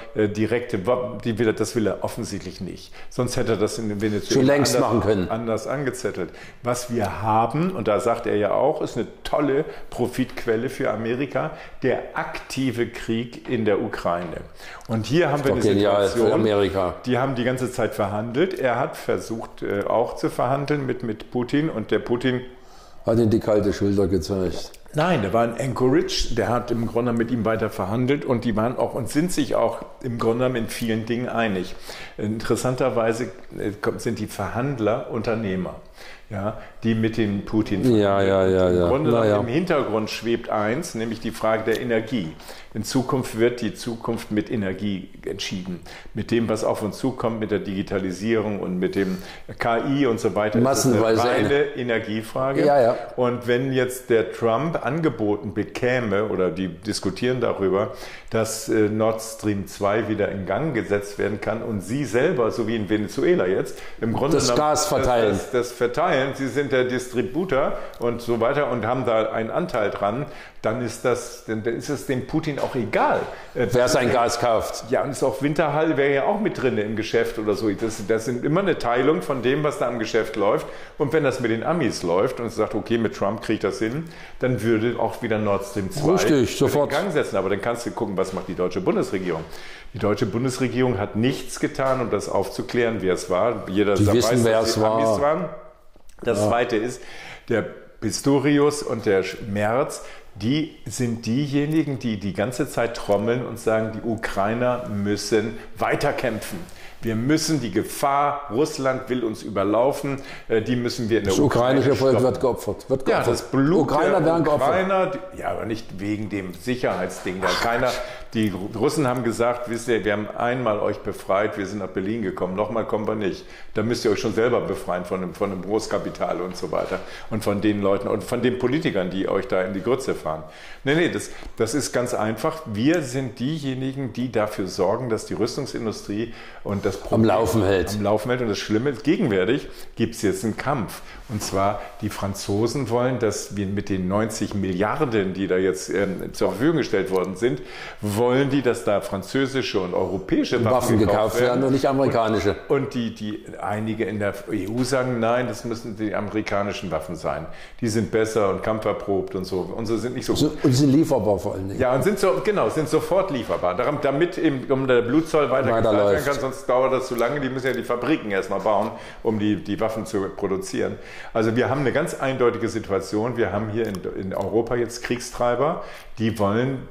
das will er offensichtlich nicht. Sonst hätte er das in Venezuela schon längst machen können. Anders angezettelt. Was wir haben, und da sagt er ja auch, ist eine tolle Profitquelle für Amerika, der aktive Krieg in der Ukraine. Und hier haben wir eine Situation, für Amerika. Die haben die ganze Zeit verhandelt. Er hat versucht auch zu verhandeln mit Putin und der Putin hat ihm die kalte Schulter gezeigt. Nein, der war in Anchorage, der hat im Grunde mit ihm weiter verhandelt und die waren auch und sind sich auch im Grunde in vielen Dingen einig. Interessanterweise sind die Verhandler Unternehmer, ja, die mit dem Putin verhandeln. Im Grunde im Hintergrund schwebt eins, nämlich die Frage der Energie. In Zukunft wird die Zukunft mit Energie entschieden. Mit dem, was auf uns zukommt, mit der Digitalisierung und mit dem KI und so weiter. Massenweise ist eine reine Energiefrage. Ja. Und wenn jetzt der Trump angeboten bekäme, oder die diskutieren darüber, dass Nord Stream 2 wieder in Gang gesetzt werden kann und sie selber, so wie in Venezuela jetzt, im Grunde das Gas verteilen. Das verteilen, sie sind der Distributor und so weiter und haben da einen Anteil dran, dann ist es dem Putin auch egal. Wer sein Gas kauft. Ja, und ist auch Winterhall wäre ja auch mit drin im Geschäft oder so. Das sind immer eine Teilung von dem, was da am Geschäft läuft. Und wenn das mit den Amis läuft und es sagt, okay, mit Trump kriegt das hin, dann würde auch wieder Nord Stream 2 in Gang setzen. Aber dann kannst du gucken, was macht die deutsche Bundesregierung. Die deutsche Bundesregierung hat nichts getan, um das aufzuklären, wer es war. Jeder weiß, wer es war. Amis waren. Das Zweite ist, der Pistorius und der Merz, die sind diejenigen, die die ganze Zeit trommeln und sagen, die Ukrainer müssen weiterkämpfen. Wir müssen die Gefahr, Russland will uns überlaufen, die müssen wir in der Ukraine Das ukrainische Volk wird geopfert. Ja, das Blut Ukrainer werden geopfert. Ja, aber nicht wegen dem Sicherheitsding. Die Russen haben gesagt, wisst ihr, wir haben einmal euch befreit, wir sind nach Berlin gekommen, nochmal kommen wir nicht. Da müsst ihr euch schon selber befreien von einem Großkapital und so weiter. Und von den Leuten und von den Politikern, die euch da in die Grütze fahren. Nee, das ist ganz einfach. Wir sind diejenigen, die dafür sorgen, dass die Rüstungsindustrie und das Problem am Laufen hält. Und das Schlimme ist, gegenwärtig gibt es jetzt einen Kampf. Und zwar, die Franzosen wollen, dass wir mit den 90 Milliarden, die da jetzt zur Verfügung gestellt worden sind, wollen die, dass da französische und europäische Waffen gekauft werden und nicht amerikanische. Und die einige in der EU sagen, nein, das müssen die amerikanischen Waffen sein. Die sind besser und kampferprobt und so. Unsere sind nicht so gut. Und sind lieferbar vor allen Dingen. Ja, und sind sofort lieferbar. Damit der Blutzoll weiter gezahlt werden kann, sonst dauert das zu lange. Die müssen ja die Fabriken erstmal bauen, um die Waffen zu produzieren. Also wir haben eine ganz eindeutige Situation. Wir haben hier in Europa jetzt Kriegstreiber, die wollen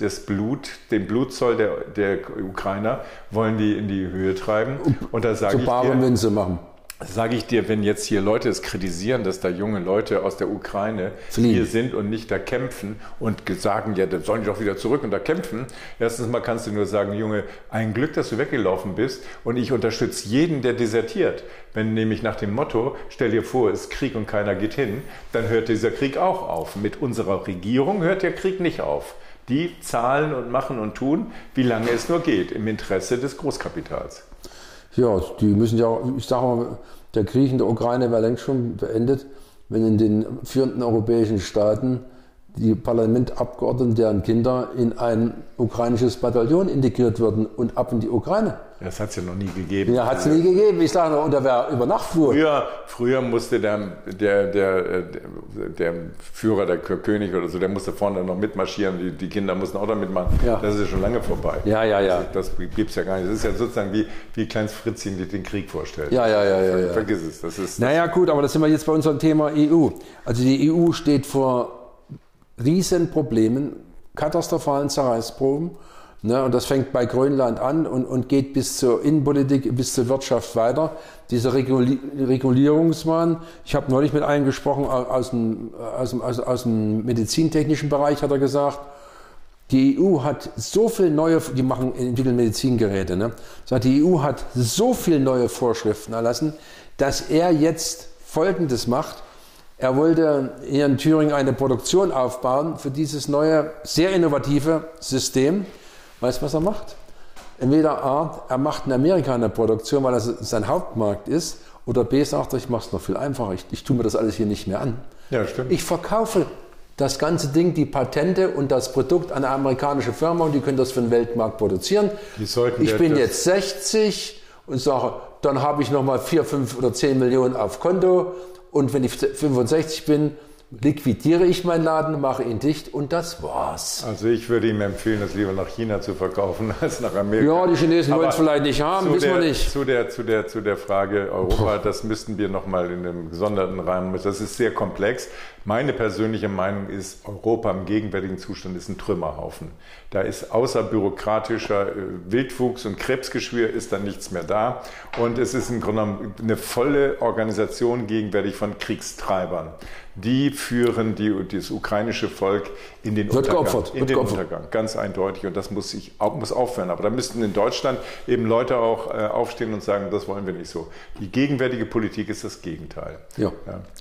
den Blutzoll der Ukrainer wollen die in die Höhe treiben. Und da sage ich dir, Münze machen. Sage ich dir, wenn jetzt hier Leute es kritisieren, dass da junge Leute aus der Ukraine hier sind und nicht da kämpfen und sagen, ja, dann sollen die doch wieder zurück und da kämpfen. Erstens mal kannst du nur sagen, Junge, ein Glück, dass du weggelaufen bist und ich unterstütze jeden, der desertiert. Wenn nämlich nach dem Motto, stell dir vor, es ist Krieg und keiner geht hin, dann hört dieser Krieg auch auf. Mit unserer Regierung hört der Krieg nicht auf. Die zahlen und machen und tun, wie lange es nur geht, im Interesse des Großkapitals. Ja, die müssen ja, ich sage mal, der Krieg in der Ukraine wäre längst schon beendet, wenn in den führenden europäischen Staaten die Parlamentabgeordneten, deren Kinder in ein ukrainisches Bataillon integriert würden und ab in die Ukraine. Das hat es ja noch nie gegeben. Ja, hat es nie gegeben. Ich sage noch, und da wäre über Nacht Flur. Früher musste der Führer, der König oder so, der musste vorne noch mitmarschieren, die Kinder mussten auch da mitmachen. Ja. Das ist ja schon lange vorbei. Ja. Das gibt es ja gar nicht. Das ist ja sozusagen wie kleines Fritzchen, die den Krieg vorstellt. Ja. Vergiss es. Naja, gut, aber das sind wir jetzt bei unserem Thema EU. Also die EU steht vor Riesenproblemen, katastrophalen Zerreißproben. Ne, und das fängt bei Grönland an und geht bis zur Innenpolitik, bis zur Wirtschaft weiter. Dieser Regulierungswahn. Ich habe neulich mit einem gesprochen aus dem medizintechnischen Bereich, hat er gesagt, die EU hat so viel entwickeln Medizingeräte. Ne? Sagt, die EU hat so viel neue Vorschriften erlassen, dass er jetzt Folgendes macht. Er wollte hier in Thüringen eine Produktion aufbauen für dieses neue, sehr innovative System. Weißt du, was er macht? Entweder A, er macht in Amerika eine Produktion, weil das sein Hauptmarkt ist, oder B, sagt er, ich mache es noch viel einfacher, ich tue mir das alles hier nicht mehr an. Ja, stimmt. Ich verkaufe das ganze Ding, die Patente und das Produkt an eine amerikanische Firma und die können das für den Weltmarkt produzieren. Ich bin jetzt 60 und sage, dann habe ich nochmal 4, 5 oder 10 Millionen auf Konto und wenn ich 65 bin, liquidiere ich meinen Laden, mache ihn dicht und das war's. Also ich würde ihm empfehlen, das lieber nach China zu verkaufen als nach Amerika. Ja, die Chinesen wollen es vielleicht nicht haben, wissen wir nicht. Zu der Frage Europa, das müssten wir nochmal in einem gesonderten Rahmen, das ist sehr komplex. Meine persönliche Meinung ist, Europa im gegenwärtigen Zustand ist ein Trümmerhaufen. Da ist außer bürokratischer Wildwuchs und Krebsgeschwür ist da nichts mehr da. Und es ist im Grunde genommen eine volle Organisation gegenwärtig von Kriegstreibern. Die führen das ukrainische Volk in den Untergang. Ganz eindeutig. Und das muss aufhören. Aber da müssten in Deutschland eben Leute auch aufstehen und sagen, das wollen wir nicht so. Die gegenwärtige Politik ist das Gegenteil. Ja.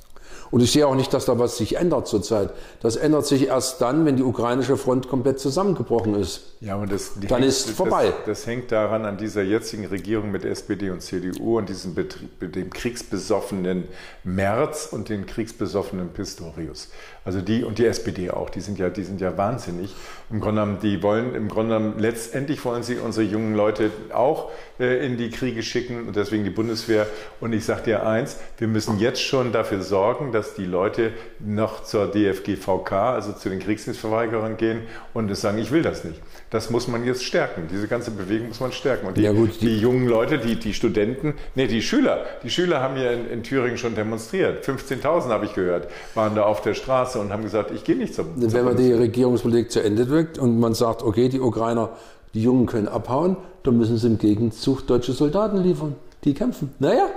Und ich sehe auch nicht, dass da was sich ändert zurzeit. Das ändert sich erst dann, wenn die ukrainische Front komplett zusammengebrochen ist. Ja, und dann ist vorbei. Das hängt daran, an dieser jetzigen Regierung mit SPD und CDU und dem kriegsbesoffenen Merz und den kriegsbesoffenen Pistorius. Also die SPD auch, die sind ja wahnsinnig. Im Grunde genommen, letztendlich wollen sie unsere jungen Leute auch in die Kriege schicken und deswegen die Bundeswehr. Und ich sage dir eins, wir müssen jetzt schon dafür sorgen, dass die Leute noch zur DFGVK, also zu den Kriegsdienstverweigerern gehen und sagen, ich will das nicht. Das muss man jetzt stärken. Diese ganze Bewegung muss man stärken. Und die jungen Leute, die Studenten, die Schüler haben hier in Thüringen schon demonstriert. 15.000 habe ich gehört, waren da auf der Straße und haben gesagt, ich gehe nicht zum Wenn man die Regierungspolitik zu Ende drückt und man sagt, okay, die Ukrainer, die Jungen können abhauen, dann müssen sie im Gegenzug deutsche Soldaten liefern. Die kämpfen.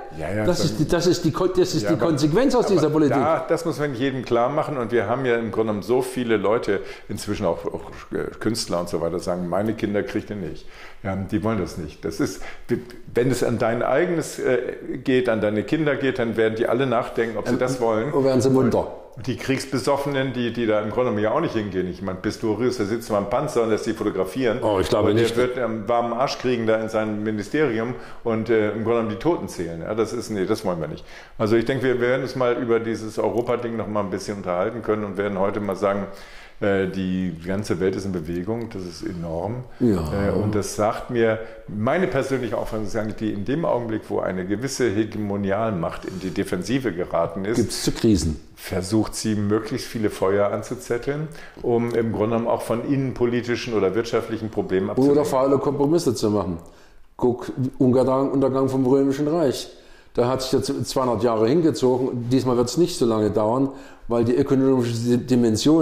Das ist die Konsequenz aus dieser Politik. Das muss man jedem klar machen. Und wir haben ja im Grunde genommen so viele Leute, inzwischen auch Künstler und so weiter, sagen, meine Kinder kriegt ihr nicht. Ja, die wollen das nicht. Das ist, wenn es an dein eigenes geht, an deine Kinder geht, dann werden die alle nachdenken, ob sie das wollen. Oder werden sie munter. Die Kriegsbesoffenen, die da im Grunde genommen ja auch nicht hingehen. Ich meine, Pistorius, der sitzt mal am Panzer und lässt die fotografieren. Oh, ich glaube nicht. Der wird einen warmen Arsch kriegen da in seinem Ministerium und im Grunde genommen die Toten zählen. Ja, das wollen wir nicht. Also ich denke, wir werden uns mal über dieses Europa-Ding noch mal ein bisschen unterhalten können und werden heute mal sagen, die ganze Welt ist in Bewegung, das ist enorm. Ja. Und das sagt mir, meine persönliche Auffassung ist eigentlich, die in dem Augenblick, wo eine gewisse Hegemonialmacht in die Defensive geraten ist, gibt's zu Krisen. Versucht sie, möglichst viele Feuer anzuzetteln, um im Grunde genommen auch von innenpolitischen oder wirtschaftlichen Problemen abzulenken. Oder faule Kompromisse zu machen. Guck, Untergang vom Römischen Reich. Da hat sich jetzt 200 Jahre hingezogen. Diesmal wird es nicht so lange dauern, weil die ökonomische Dimension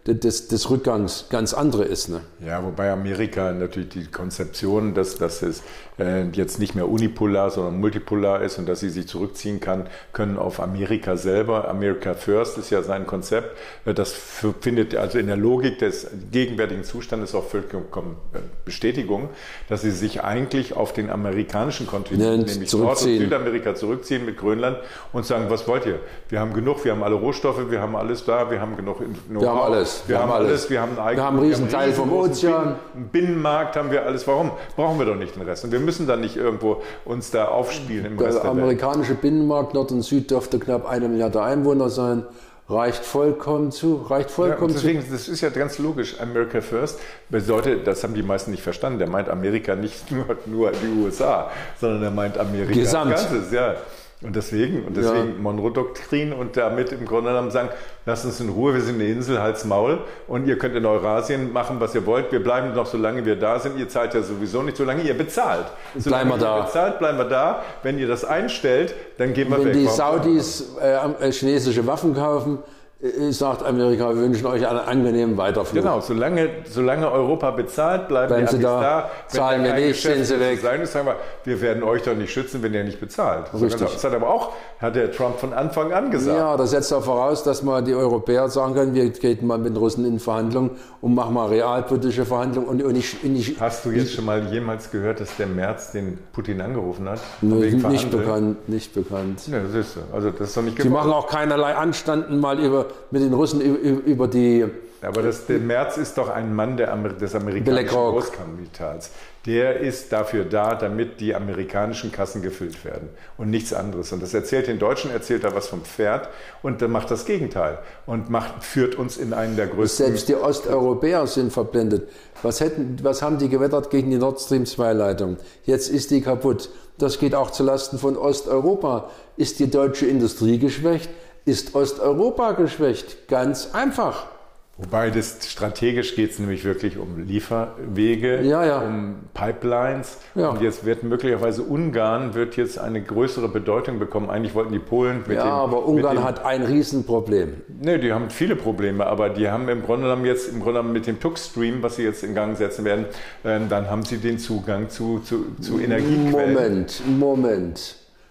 des Rückgangs ganz andere ist. Ne? Ja, wobei Amerika natürlich die Konzeption, dass es jetzt nicht mehr unipolar, sondern multipolar ist und dass sie sich zurückziehen können auf Amerika selber. America First ist ja sein Konzept. Das findet also in der Logik des gegenwärtigen Zustandes auch vollkommen Bestätigung, dass sie sich eigentlich auf den amerikanischen Kontinent, nämlich Nord- und Südamerika, zurückziehen mit Grönland und sagen, was wollt ihr? Wir haben genug, wir haben alle Rohstoffe, wir haben alles da, wir haben genug Know-how. Wir haben alles. Wir haben alles. Wir haben einen riesen Teil vom Ozean. Einen Binnenmarkt haben wir alles. Warum? Brauchen wir doch nicht den Rest. Und wir müssen dann nicht irgendwo uns da aufspielen im Rest der Welt. Der amerikanische Binnenmarkt Nord und Süd dürfte knapp 1 Milliarde Einwohner sein. Reicht vollkommen zu. Deswegen, das ist ja ganz logisch. America First bedeutet, das haben die meisten nicht verstanden. Der meint Amerika nicht nur die USA, sondern er meint Amerika Gesamt. als Ganzes. Ja. Und deswegen Monroe-Doktrin und damit im Grunde genommen sagen, lasst uns in Ruhe, wir sind eine Insel, Hals, Maul und ihr könnt in Eurasien machen, was ihr wollt. Wir bleiben noch, solange wir da sind. Ihr zahlt ja sowieso nicht, solange ihr bezahlt. Bleiben wir da. Bezahlt, bleiben wir da. Wenn ihr das einstellt, dann gehen wir weg. Wenn die Saudis chinesische Waffen kaufen, sagt Amerika, wir wünschen euch einen angenehmen Weiterflug. Genau, solange Europa bezahlt, bleiben die sie da. Zahlen wir nicht, sind sie weg. Sagen wir werden euch doch nicht schützen, wenn ihr nicht bezahlt. Richtig. Das hat der Trump von Anfang an gesagt. Ja, das setzt auch voraus, dass mal die Europäer sagen können, wir treten mal mit den Russen in Verhandlungen und machen mal realpolitische Verhandlungen. Und nicht, hast du jetzt schon mal jemals gehört, dass der Merz den Putin angerufen hat? Nicht bekannt. Ja, das ist so. Also das ist doch nicht Sie machen auch keinerlei Anstanden mal mit den Russen über die... Aber der Merz ist doch ein Mann des amerikanischen Großkapitals. Der ist dafür da, damit die amerikanischen Kassen gefüllt werden und nichts anderes. Und das erzählt den Deutschen, erzählt er was vom Pferd und dann macht das Gegenteil und führt uns in einen der größten... Selbst die Osteuropäer sind verblendet. Was haben die gewettert gegen die Nord Stream 2 Leitung? Jetzt ist die kaputt. Das geht auch zulasten von Osteuropa. Ist die deutsche Industrie geschwächt? Ist Osteuropa geschwächt? Ganz einfach. Wobei strategisch geht es nämlich wirklich um Lieferwege, um Pipelines. Ja. Und jetzt wird möglicherweise Ungarn jetzt eine größere Bedeutung bekommen. Eigentlich wollten die Polen aber Ungarn hat ein Riesenproblem. Nee, die haben viele Probleme, aber die haben im Grunde genommen mit dem Tux-Stream, was sie jetzt in Gang setzen werden, dann haben sie den Zugang zu Energiequellen. Moment.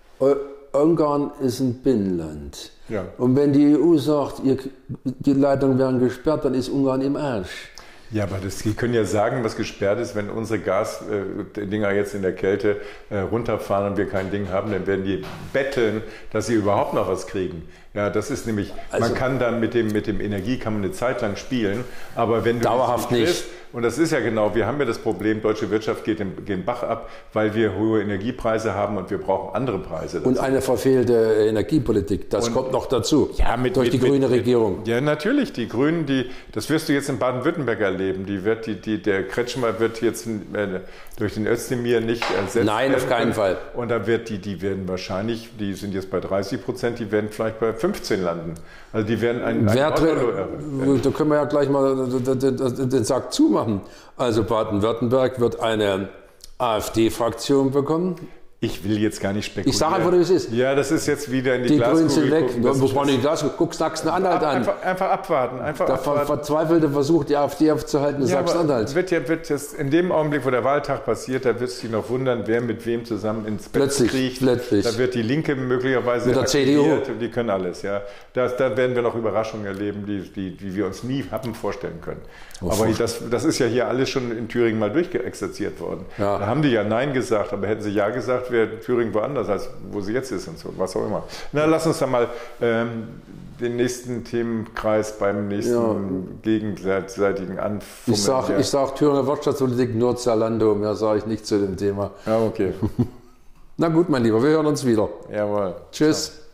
Ungarn ist ein Binnenland. Ja. Und wenn die EU sagt, die Leitungen werden gesperrt, dann ist Ungarn im Arsch. Ja, aber die können ja sagen, was gesperrt ist, wenn unsere Gasdinger jetzt in der Kälte runterfahren und wir kein Ding haben, dann werden die betteln, dass sie überhaupt noch was kriegen. Ja, das ist nämlich, man kann dann mit dem Energie kann man eine Zeit lang spielen, aber wenn du dauerhaft nicht. Und das ist ja genau, wir haben ja das Problem, deutsche Wirtschaft geht den Bach ab, weil wir hohe Energiepreise haben und wir brauchen andere Preise dazu. Und eine verfehlte Energiepolitik, das kommt noch dazu, durch die grüne Regierung. Ja, natürlich, die Grünen, das wirst du jetzt in Baden-Württemberg erleben, der Kretschmer wird jetzt durch den Özdemir nicht ersetzt. Nein, auf keinen Fall. Und da die werden wahrscheinlich, die sind jetzt bei 30%, die werden vielleicht bei 15 landen. Also die werden da können wir ja gleich mal den Sack zumachen. Also Baden-Württemberg wird eine AfD-Fraktion bekommen. Ich will jetzt gar nicht spekulieren. Ich sage einfach, wie es ist. Ja, das ist jetzt wieder in die Glaskugel. Die Grünen sind weg. Da muss man in die Glaskugel. Guck Sachsen-Anhalt an. Einfach abwarten. Der verzweifelte Versuch, die AfD aufzuhalten, ist Sachsen-Anhalt. Wird jetzt in dem Augenblick, wo der Wahltag passiert, da wirst du dich noch wundern, wer mit wem zusammen ins Bett kriegt. Plötzlich. Da wird die Linke möglicherweise mit der CDU. Und die können alles. Ja. Da werden wir noch Überraschungen erleben, die wir uns nie haben vorstellen können. Aber das ist ja hier alles schon in Thüringen mal durchgeexerziert worden. Ja. Da haben die ja Nein gesagt, aber hätten sie Ja gesagt, wäre Thüringen woanders, als wo sie jetzt ist und so, was auch immer. Na, lass uns dann mal den nächsten Themenkreis beim nächsten gegenseitigen Anfummeln. Ich sag Thüringer Wirtschaftspolitik nur Zalando, mehr sage ich nicht zu dem Thema. Ja, okay. Na gut, mein Lieber, wir hören uns wieder. Jawohl. Tschüss. Ciao.